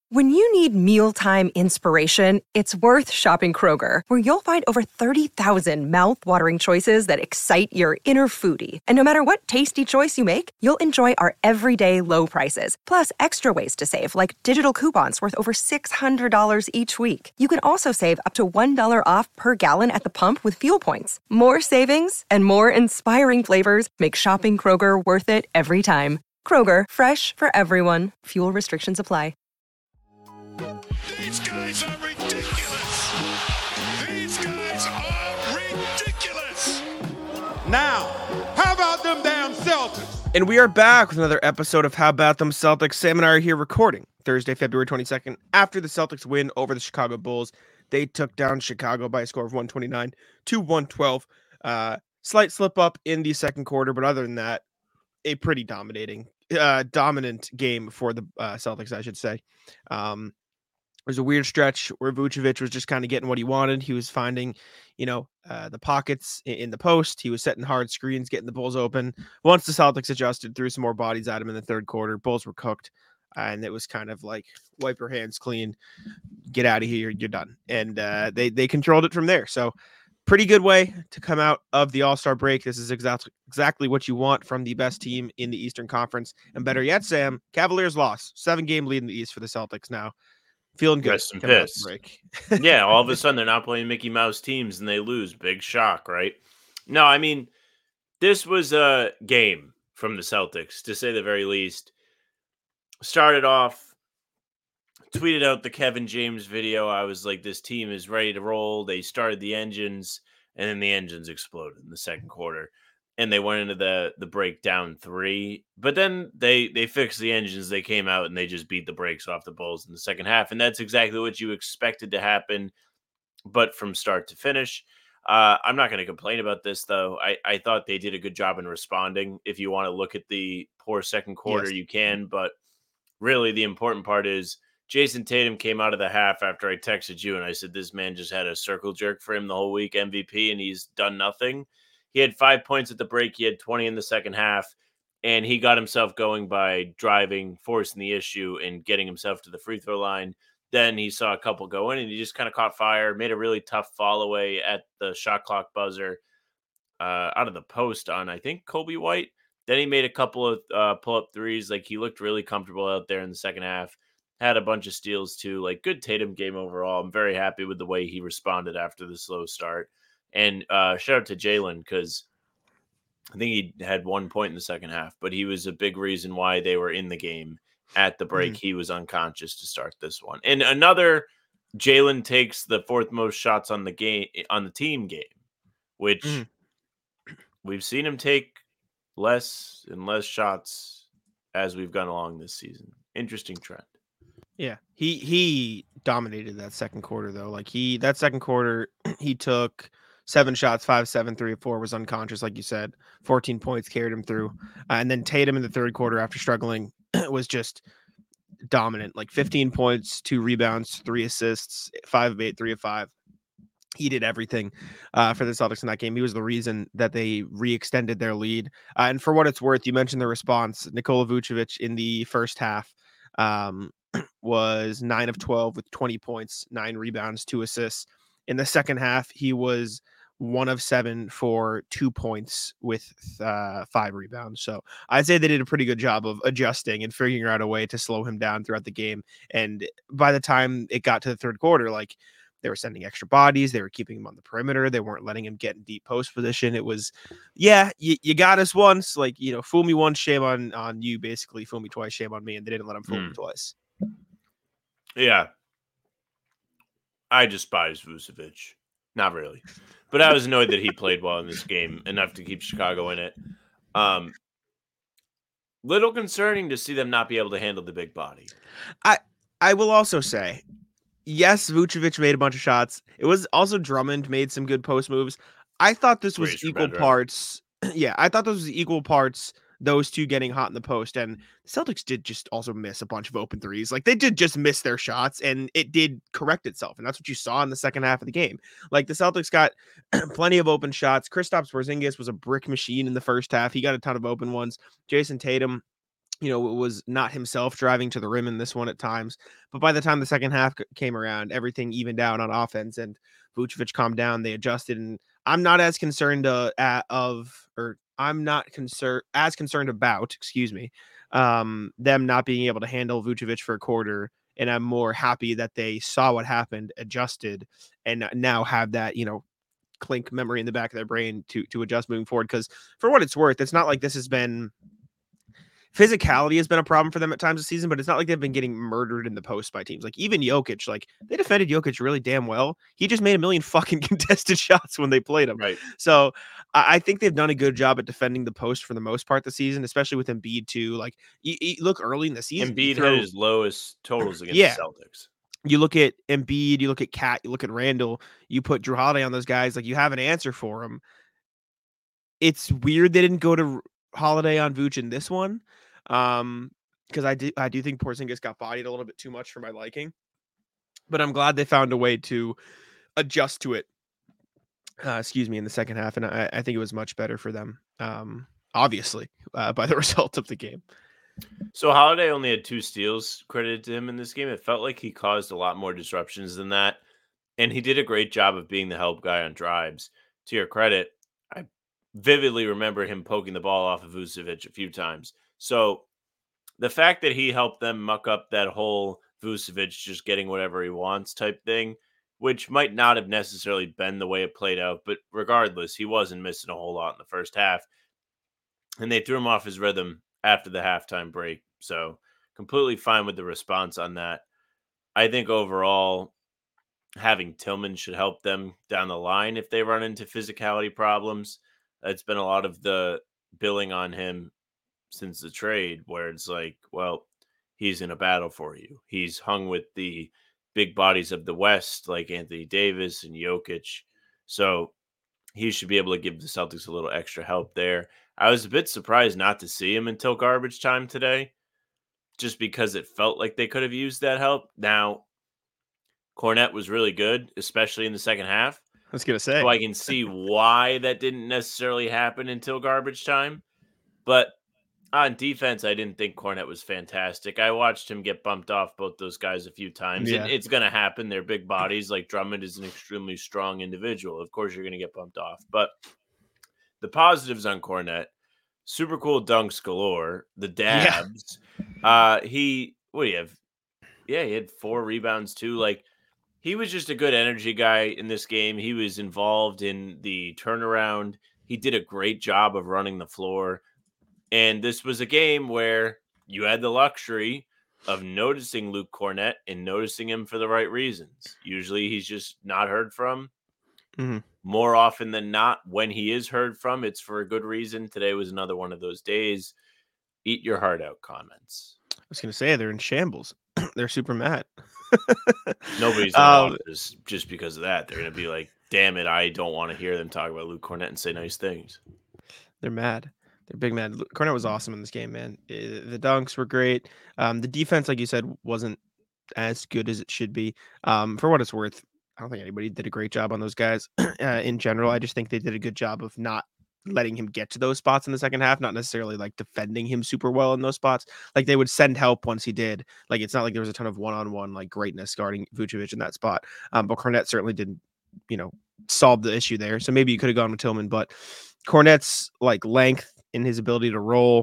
When you need mealtime inspiration, it's worth shopping Kroger, where you'll find over 30,000 mouth-watering choices that excite your inner foodie. And no matter what tasty choice you make, you'll enjoy our everyday low prices, plus extra ways to save, like digital coupons worth over $600 each week. You can also save up to $1 off per gallon at the pump with fuel points. More savings and more inspiring flavors make shopping Kroger worth it every time. Kroger, fresh for everyone. Fuel restrictions apply. These guys are ridiculous. These guys are ridiculous. Now, how about them damn Celtics? And we are back with another episode of How About Them Celtics. Sam and I are here recording Thursday, February 22nd, after the Celtics win over the Chicago Bulls. They took down Chicago by a score of 129 to 112. Slight slip up in the second quarter, but other than that, a pretty dominant game for the Celtics, I should say. It was a weird stretch where Vucevic was just kind of getting what he wanted. He was finding, the pockets in the post. He was setting hard screens, getting the Bulls open. Once the Celtics adjusted, threw some more bodies at him in the third quarter. Bulls were cooked, and it was kind of like, wipe your hands clean, get out of here, you're done. And they controlled it from there. So pretty good way to come out of the All-Star break. This is exactly what you want from the best team in the Eastern Conference. And better yet, Sam, Cavaliers lost. 7-game lead in the East for the Celtics now. Feeling good. Rest and piss. Yeah, all of a sudden they're not playing Mickey Mouse teams and they lose. Big shock, right? No, I mean, this was a game from the Celtics, to say the very least. Started off, tweeted out the Kevin James video. I was like, this team is ready to roll. They started the engines, and then the engines exploded in the second quarter. And they went into the break down 3. But then they fixed the engines. They came out and they just beat the brakes off the Bulls in the second half. And that's exactly what you expected to happen, but from start to finish. I'm not going to complain about this, though. I thought they did a good job in responding. If you want to look at the poor second quarter, yes, you can. But really, the important part is Jason Tatum came out of the half after I texted you, and I said, this man just had a circle jerk for him the whole week, MVP, and he's done nothing. He had 5 points at the break. He had 20 in the second half, and he got himself going by driving, forcing the issue, and getting himself to the free throw line. Then he saw a couple go in, and he just kind of caught fire, made a really tough fall away at the shot clock buzzer out of the post on, I think, Kobe White. Then he made a couple of pull-up threes. Like, he looked really comfortable out there in the second half. Had a bunch of steals, too. Like, good Tatum game overall. I'm very happy with the way he responded after the slow start. And shout out to Jalen, because I think he had 1 point in the second half, but he was a big reason why they were in the game at the break. He was unconscious to start this one. And another, Jalen takes the fourth most shots on the team game, which we've seen him take less and less shots as we've gone along this season. Interesting trend. Yeah, he dominated that second quarter, though. Like, that second quarter, he took 7 shots, 5, 7, 3, 4, was unconscious, like you said. 14 points carried him through. And then Tatum in the third quarter, after struggling, was just dominant. Like 15 points, 2 rebounds, 3 assists, 5 of 8, 3 of 5. He did everything for the Celtics in that game. He was the reason that they re-extended their lead. And for what it's worth, you mentioned the response. Nikola Vucevic in the first half was 9 of 12 with 20 points, 9 rebounds, 2 assists. In the second half, he was 1 of 7 for 2 points with 5 rebounds. So I'd say they did a pretty good job of adjusting and figuring out a way to slow him down throughout the game. And by the time it got to the third quarter, like, they were sending extra bodies. They were keeping him on the perimeter. They weren't letting him get in deep post position. It was, you got us once, like, fool me once, shame on you, basically. Fool me twice, shame on me. And they didn't let him fool me twice. Yeah. I despise Vucevic. Not really. But I was annoyed that he played well in this game, enough to keep Chicago in it. Little concerning to see them not be able to handle the big body. I will also say, yes, Vucevic made a bunch of shots. It was also Drummond made some good post moves. I thought this was equal parts. Yeah, I thought this was equal parts, those two getting hot in the post. And the Celtics did just also miss a bunch of open threes. Like, they did just miss their shots, and it did correct itself. And that's what you saw in the second half of the game. Like, the Celtics got plenty of open shots. Kristaps Porzingis was a brick machine in the first half. He got a ton of open ones. Jason Tatum was not himself driving to the rim in this one at times. But by the time the second half came around, everything evened out on offense, and Vucevic calmed down. They adjusted, and I'm not as concerned about, excuse me, them not being able to handle Vucevic for a quarter. And I'm more happy that they saw what happened, adjusted, and now have that, clink memory in the back of their brain to adjust moving forward. Because for what it's worth, it's not like this has been physicality has been a problem for them at times this season, but it's not like they've been getting murdered in the post by teams. Like even Jokic, like they defended Jokic really damn well. He just made a million fucking contested shots when they played him. Right. So I think they've done a good job at defending the post for the most part this season, especially with Embiid too. Like you look early in the season, Embiid had his lowest totals against the Celtics. You look at Embiid, you look at Cat, you look at Randall, you put Drew Holiday on those guys, like you have an answer for them. It's weird they didn't go to Holiday on Vooch in this one. Because I do think Porzingis got bodied a little bit too much for my liking, but I'm glad they found a way to adjust to it. In the second half, and I think it was much better for them. Obviously, by the result of the game. So Holiday only had 2 steals credited to him in this game. It felt like he caused a lot more disruptions than that, and he did a great job of being the help guy on drives. To your credit, I vividly remember him poking the ball off of Vucevic a few times. So the fact that he helped them muck up that whole Vucevic just getting whatever he wants type thing, which might not have necessarily been the way it played out, but regardless, he wasn't missing a whole lot in the first half. And they threw him off his rhythm after the halftime break. So completely fine with the response on that. I think overall, having Tillman should help them down the line if they run into physicality problems. It's been a lot of the billing on him since the trade, where it's like, well, he's in a battle for you. He's hung with the big bodies of the West, like Anthony Davis and Jokic. So he should be able to give the Celtics a little extra help there. I was a bit surprised not to see him until garbage time today, just because it felt like they could have used that help. Now, Kornet was really good, especially in the second half. I was going to say. So I can see why that didn't necessarily happen until garbage time. But on defense, I didn't think Kornet was fantastic. I watched him get bumped off both those guys a few times. Yeah. And it's going to happen. They're big bodies. Like Drummond is an extremely strong individual. Of course, you're going to get bumped off. But the positives on Kornet, super cool dunks galore. The dabs. Yeah. He had 4 rebounds too. Like, he was just a good energy guy in this game. He was involved in the turnaround. He did a great job of running the floor. And this was a game where you had the luxury of noticing Luke Kornet and noticing him for the right reasons. Usually he's just not heard from. Mm-hmm. More often than not, when he is heard from, it's for a good reason. Today was another one of those days. Eat your heart out comments. I was going to say, they're in shambles. They're super mad. Nobody's in office just because of that. They're going to be like, damn it, I don't want to hear them talk about Luke Kornet and say nice things. They're mad. They're big mad. Kornet was awesome in this game, man. The dunks were great. The defense, like you said, wasn't as good as it should be. For what it's worth, I don't think anybody did a great job on those guys in general. I just think they did a good job of not letting him get to those spots in the second half, not necessarily like defending him super well in those spots. Like they would send help once he did. Like it's not like there was a ton of one-on-one like greatness guarding Vucevic in that spot. But Kornet certainly didn't, solve the issue there. So maybe you could have gone with Tillman, but Kornet's like length in his ability to roll,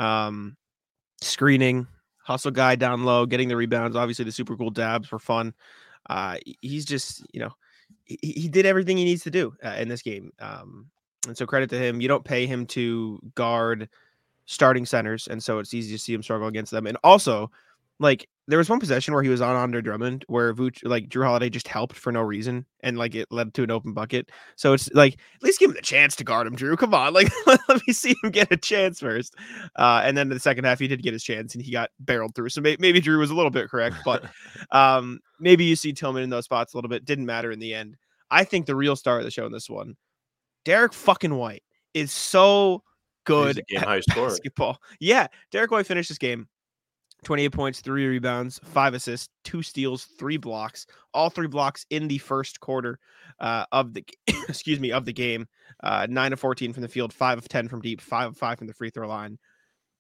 screening, hustle guy down low, getting the rebounds. Obviously the super cool dabs were fun. He's just, he did everything he needs to do in this game. And so credit to him. You don't pay him to guard starting centers, and so it's easy to see him struggle against them. And also, like, there was one possession where he was on Andre Drummond where Drew Holiday just helped for no reason, and like it led to an open bucket. So it's like, at least give him the chance to guard him, Drew. Come on, like let me see him get a chance first. And then in the second half, he did get his chance, and he got barreled through. So maybe Drew was a little bit correct, but maybe you see Tillman in those spots a little bit. Didn't matter in the end. I think the real star of the show in this one, Derek fucking White, is so good at basketball. Yeah, Derek White finished this game 28 points, 3 rebounds, 5 assists, 2 steals, 3 blocks. All 3 blocks in the first quarter of the game. 9 of 14 from the field, 5 of 10 from deep, 5 of 5 from the free throw line.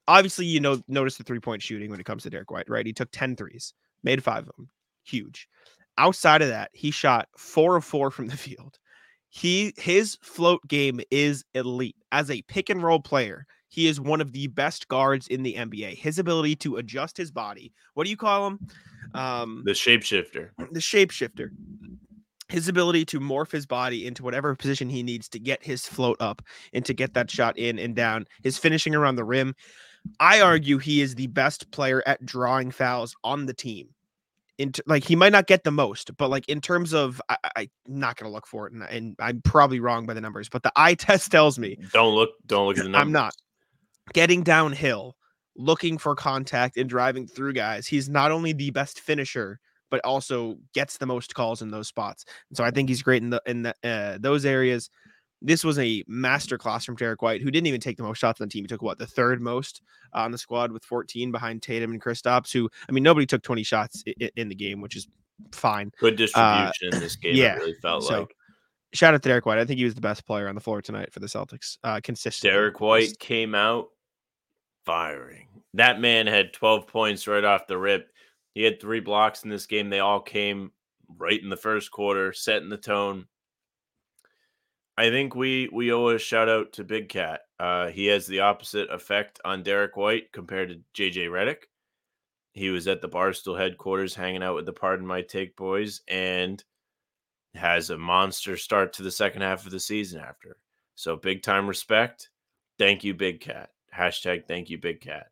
obviously, notice the 3-point shooting when it comes to Derek White, right? He took 10 threes, made 5 of them. Huge. Outside of that, he shot 4 of 4 from the field. His float game is elite. As a pick and roll player, he is one of the best guards in the NBA. His ability to adjust his body. What do you call him? The shapeshifter. The shapeshifter. His ability to morph his body into whatever position he needs to get his float up and to get that shot in and down. His finishing around the rim. I argue he is the best player at drawing fouls on the team. He might not get the most, but like in terms of, I'm not going to look for it, and I'm probably wrong by the numbers, but the eye test tells me don't look at the numbers. I'm not getting downhill, looking for contact and driving through guys. He's not only the best finisher, but also gets the most calls in those spots. And so I think he's great in those areas. This was a masterclass from Derek White, who didn't even take the most shots on the team. He took the third most on the squad with 14 behind Tatum and Kristaps, who, I mean, nobody took 20 shots in the game, which is fine. Good distribution in this game. Yeah, it really felt like. Shout out to Derek White. I think he was the best player on the floor tonight for the Celtics. Consistently. Derek White came out firing. That man had 12 points right off the rip. He had 3 blocks in this game. They all came right in the first quarter, setting the tone. I think we owe a shout out to Big Cat. He has the opposite effect on Derek White compared to JJ Redick. He was at the Barstool headquarters hanging out with the Pardon My Take boys and has a monster start to the second half of the season after. So big time respect. Thank you, Big Cat. Hashtag thank you, Big Cat.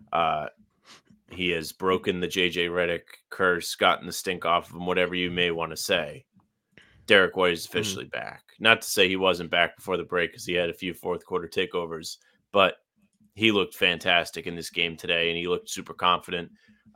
He has broken the JJ Redick curse, gotten the stink off of him, whatever you may want to say. Derek White is officially back. Not to say he wasn't back before the break because he had a few fourth quarter takeovers, but he looked fantastic in this game today, and he looked super confident.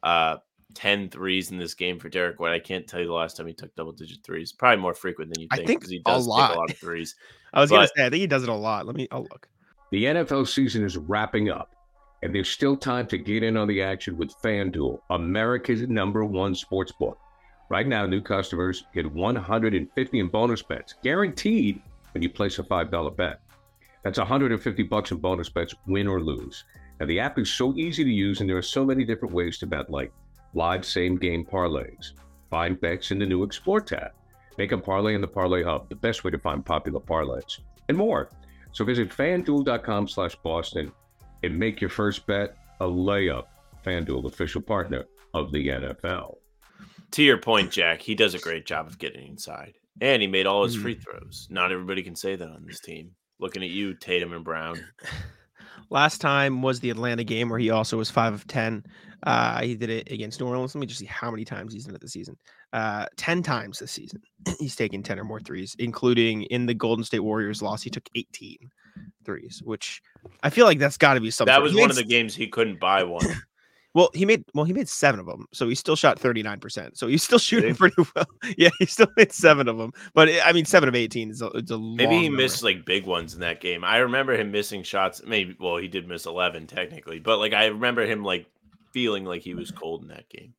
10 threes in this game for Derek White. I can't tell you the last time he took double-digit threes. Probably more frequent than you think because he does take a lot of threes. I was going to say, I think he does it a lot. I'll look. The NFL season is wrapping up, and there's still time to get in on the action with FanDuel, America's #1 sportsbook. Right now, new customers get $150 in bonus bets, guaranteed when you place a $5 bet. That's $150 in bonus bets, win or lose. Now, the app is so easy to use, and there are so many different ways to bet, like live same-game parlays, find bets in the new Explore tab, make a parlay in the Parlay Hub, the best way to find popular parlays, and more. So visit FanDuel.com/Boston and make your first bet a layup. FanDuel, official partner of the NFL. To your point, Jack, he does a great job of getting inside. And he made all his free throws. Not everybody can say that on this team. Looking at you, Tatum and Brown. Last time was the Atlanta game where he also was 5 of 10. He did it against New Orleans. Let me just see how many times he's done it this season. 10 times this season. He's taken 10 or more threes, including in the Golden State Warriors loss. He took 18 threes, which I feel like that's got to be something. That was one of the games he couldn't buy one. Well, he made 7 of them, so he still shot 39%. So he's still shooting pretty well. Yeah, he still made 7 of them, but I mean, 7 of 18 is a maybe he number. missed like big ones in that game. I remember him missing shots. Maybe he did miss 11 technically, but like I remember him like feeling like he was cold in that game.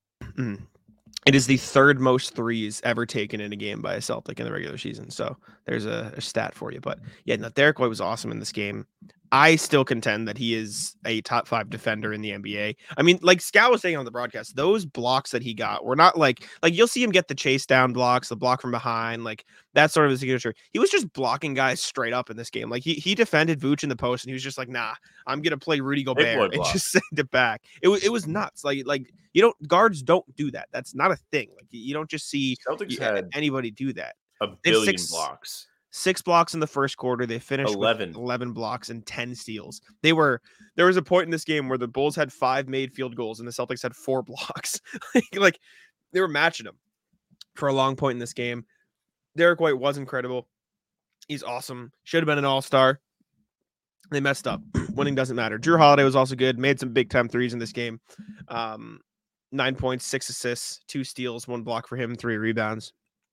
It is the 3rd most threes ever taken in a game by a Celtic in the regular season. So there's a stat for you. But yeah, no, Derek White was awesome in this game. I still contend that he is a top 5 defender in the NBA. I mean, like Scout was saying on the broadcast, those blocks that he got were not like you'll see him get the chase down blocks, the block from behind, like that's sort of his signature. He was just blocking guys straight up in this game. Like he defended Vooch in the post, and he was just like, nah, I'm gonna play Rudy Gobert and just send it back. It was nuts. Like guards don't do that. That's not a thing. Like you don't just see Celtics had anybody do that. A billion blocks. 6 blocks in the first quarter. They finished 11 blocks and 10 steals. There was a point in this game where the Bulls had 5 made field goals and the Celtics had 4 blocks. like they were matching them for a long point in this game. Derek White was incredible. He's awesome. Should have been an all-star. They messed up. Winning doesn't matter. Jrue Holiday was also good. Made some big time threes in this game. 9 points, 6 assists, 2 steals, 1 block for him, 3 rebounds.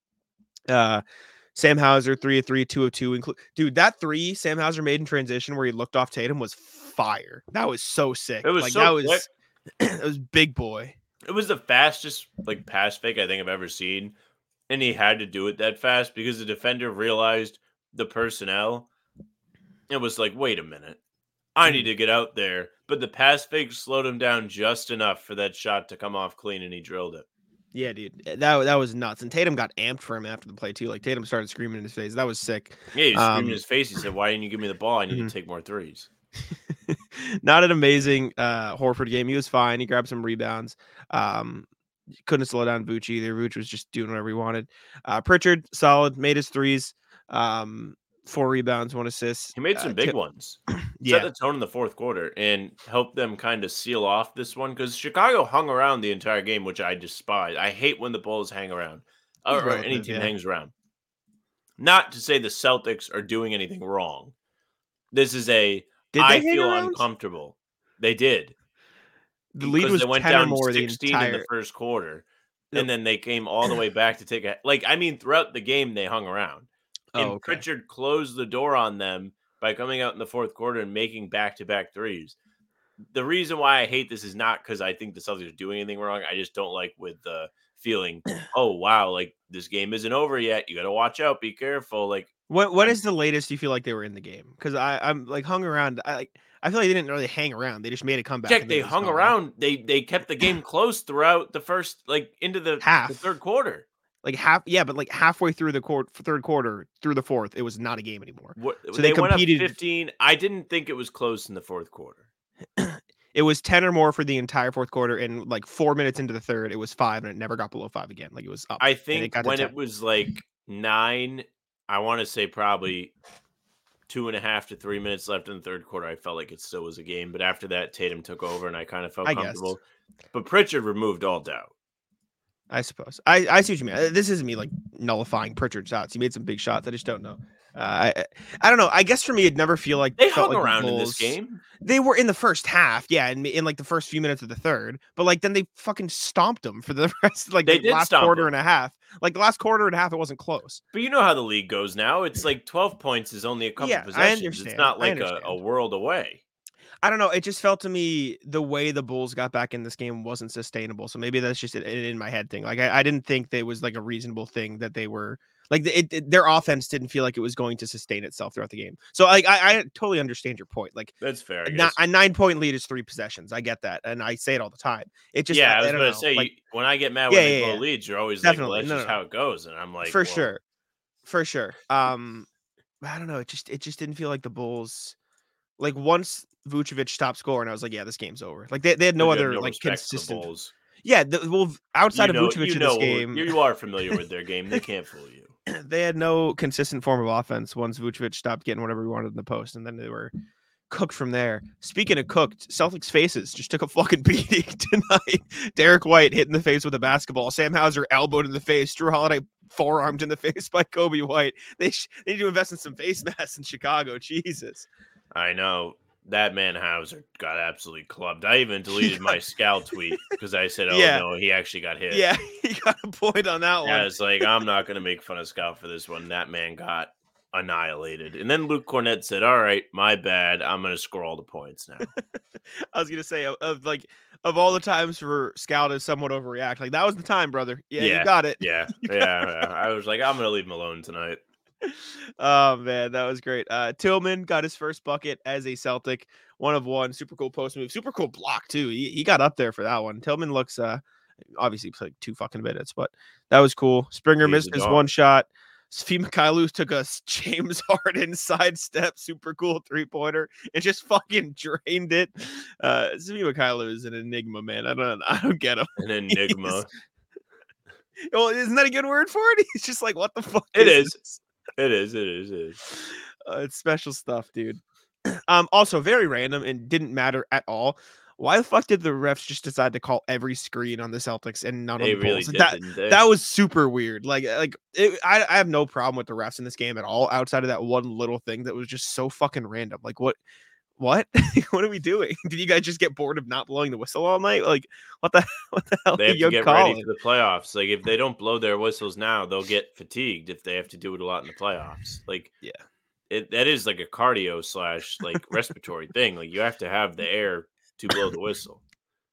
Sam Hauser, 3 of 3, 2 of 2. Dude, that 3 Sam Hauser made in transition where he looked off Tatum was fire. That was so sick. It was quick. It was big boy. It was the fastest like pass fake I think I've ever seen. And he had to do it that fast because the defender realized the personnel. It was like, wait a minute. I need to get out there. But the pass fake slowed him down just enough for that shot to come off clean, and he drilled it. Yeah, dude, that was nuts. And Tatum got amped for him after the play too. Like Tatum started screaming in his face. That was sick. Yeah, he screamed in his face. He said, "Why didn't you give me the ball? I need Mhm. to take more threes." Not an amazing Horford game. He was fine. He grabbed some rebounds. Couldn't slow down Vooch either. Vooch was just doing whatever he wanted. Pritchard, solid, made his threes. 4 rebounds, 1 assist. He made some big ones. Yeah, Set the tone in the fourth quarter and helped them kind of seal off this one because Chicago hung around the entire game, which I despise. I hate when the Bulls hang around or any relative, team yeah. hangs around. Not to say the Celtics are doing anything wrong. This is Did I they hang feel around? uncomfortable. They did. The lead Because was they went 10 or down more 16 in the first quarter, and then they came all the way back to take a throughout the game they hung around. And okay. Pritchard closed the door on them by coming out in the fourth quarter and making back-to-back threes. The reason why I hate this is not because I think the Celtics are doing anything wrong. I just don't like with the feeling, oh, wow, like this game isn't over yet. You got to watch out. Be careful. Like, What is the latest you feel like they were in the game? Because I'm like hung around. I feel like they didn't really hang around. They just made a comeback. check, and then they it was hung gone. around. They kept the game close throughout the first, into the Half. third quarter. Like but like halfway through the third quarter through the fourth, it was not a game anymore. So they went up competed- 15. I didn't think it was close in the fourth quarter. It was 10 or more for the entire fourth quarter, and like 4 minutes into the third, it was 5, and it never got below 5 again. Like it was up. I and it think got to when 10. it was like 9, I want to say probably 2.5 to 3 minutes left in the third quarter, I felt like it still was a game. But after that, Tatum took over, and I kind of felt I guess. comfortable. But Pritchard removed all doubt. I suppose. I see what you mean. This isn't me like nullifying Pritchard's shots. He made some big shots. I just don't know. I don't know. I guess for me, it'd never feel like They felt hung like the around in this Bulls- game. They were in the first half, yeah, and in like the first few minutes of the third, but like then they fucking stomped them for the rest, like They the did last stomp quarter them. and a half. Like the last quarter and a half, it wasn't close. But you know how the league goes now. It's like 12 points is only a couple Yeah, I possessions. It's understand. not I like understand. a world away. I don't know. It just felt to me the way the Bulls got back in this game wasn't sustainable. So maybe that's just an in my head thing. Like I didn't think there was like a reasonable thing that they were like their offense didn't feel like it was going to sustain itself throughout the game. So like I totally understand your point. Like That's fair. I a guess. 9-point lead is 3 possessions. I get that, and I say it all the time. It just I was don't going know. to say, like, when I get mad when they Yeah, blow yeah. leads, you're always Definitely. like, well, that's No, just no. how it goes. And I'm like, for well, sure. I don't know. It just didn't feel like the Bulls. Like once Vucevic stopped scoring, I was like, yeah, this game's over. Like they had no you have other like respect for the consistent. Bulls. Yeah, outside You know- of Vucevic you in know this game, you are familiar with their game. They can't fool you. they had no consistent form of offense once Vucevic stopped getting whatever he wanted in the post, and then they were cooked from there. Speaking of cooked, Celtics faces just took a fucking beating tonight. Derek White hit in the face with a basketball. Sam Hauser elbowed in the face. Drew Holiday forearmed in the face by Kobe White. They need to invest in some face masks in Chicago. Jesus. I know. That man Hauser got absolutely clubbed. I even deleted my Scal tweet because I said, oh, Yeah. no, he actually got hit. Yeah, he got a point on that I one. was like, I'm not going to make fun of Scal for this one. That man got annihilated. And then Luke Cornett said, all right, my bad. I'm going to score all the points now. I was gonna say of all the times for Scal to somewhat overreact, like that was the time, brother. Yeah, you got it. Yeah. Yeah. I was like, I'm going to leave him alone tonight. Oh man, that was great. Tillman got his first bucket as a Celtic, 1 of 1. Super cool post move, super cool block too. He got up there for that one. Tillman looks obviously played 2 fucking minutes, but that was cool. Springer He's missed a his dog. 1 shot. Svi Mykhailiuk took a James Harden sidestep, super cool 3-pointer, and just fucking drained it. Svi Mykhailiuk is an enigma, man. I don't get him. An enigma. Well, isn't that a good word for it? He's just like, what the fuck? It is. this? It is. It's special stuff, dude. Also very random and didn't matter at all. Why the fuck did the refs just decide to call every screen on the Celtics and not They on the really Bulls? did, didn't they? That was super weird. I have no problem with the refs in this game at all, outside of that one little thing that was just so fucking random. Like what? What are we doing? Did you guys just get bored of not blowing the whistle all night? Like what the hell They are have you to get calling? ready for the playoffs. Like, if they don't blow their whistles now, they'll get fatigued if they have to do it a lot in the playoffs. Like, Yeah. that is like a cardio / like respiratory thing. Like, you have to have the air to blow the whistle.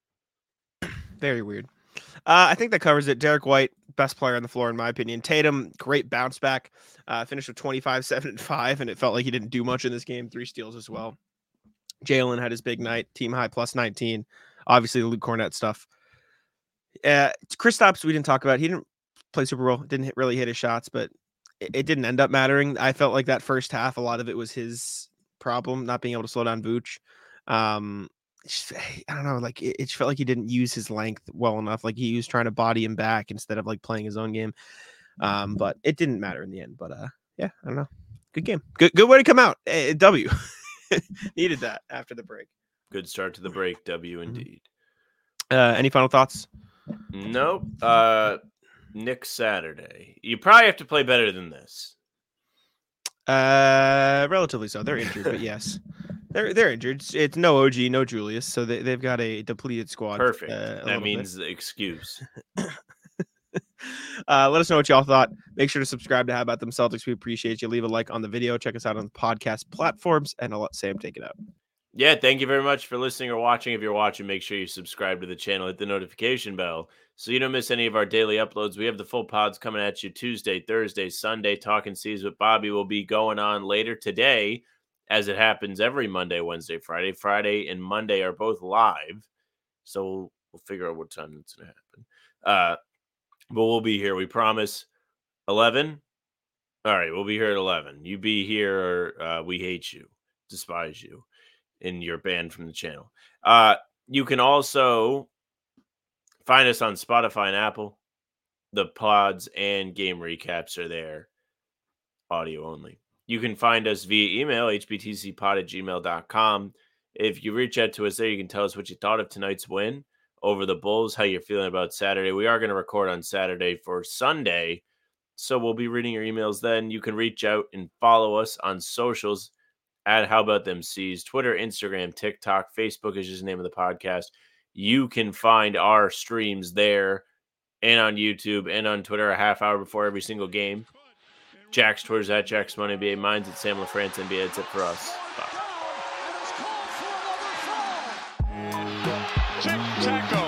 Very weird. I think that covers it. Derek White, best player on the floor, in my opinion. Tatum, great bounce back. Finished with 25, 7, and 5, and it felt like he didn't do much in this game. 3 steals as well. Jalen had his big night, team high plus 19. Obviously, the Luke Cornett stuff. Kristaps, we didn't talk about. He didn't play super well. Didn't really hit his shots, but it didn't end up mattering. I felt like that first half, a lot of it was his problem, not being able to slow down Vooch. I don't know, like it felt like he didn't use his length well enough. Like he was trying to body him back instead of like playing his own game. But it didn't matter in the end. But yeah, I don't know. Good game. Good way to come out. W. Needed that after the break. Good start to the break. W indeed. Any final thoughts? Nope. Nick Saturday. You probably have to play better than this. Relatively so. They're injured, but yes. They're injured. It's no OG, no Julius, so they've got a depleted squad. Perfect. That means the excuse. Let us know what y'all thought. Make sure to subscribe to How About Them Celtics. We appreciate you. Leave a like on the video. Check us out on the podcast platforms, and I'll let Sam take it out. Yeah, thank you very much for listening or watching. If you're watching, make sure you subscribe to the channel, hit the notification bell so you don't miss any of our daily uploads. We have the full pods coming at you Tuesday, Thursday, Sunday. Talking C's with Bobby will be going on later today, as it happens every Monday, Wednesday, Friday. Friday and Monday are both live, so we'll figure out what time that's going to happen. But we'll be here, we promise. 11? All right, we'll be here at 11. You be here or we hate you, despise you, and you're banned from the channel. You can also find us on Spotify and Apple. The pods and game recaps are there, audio only. You can find us via email, hbtcpod@gmail.com. If you reach out to us there, you can tell us what you thought of tonight's win over the Bulls, how you're feeling about Saturday. We are going to record on Saturday for Sunday, so we'll be reading your emails then. You can reach out and follow us on socials at How About Them C's, Twitter, Instagram, TikTok, Facebook is just the name of the podcast. You can find our streams there and on YouTube and on Twitter a half hour before every single game. Jack's Twitter's at Jack's Money NBA. Mine's at Sam LaFrance NBA. That's it for us. Bye. Tic-tac-toe.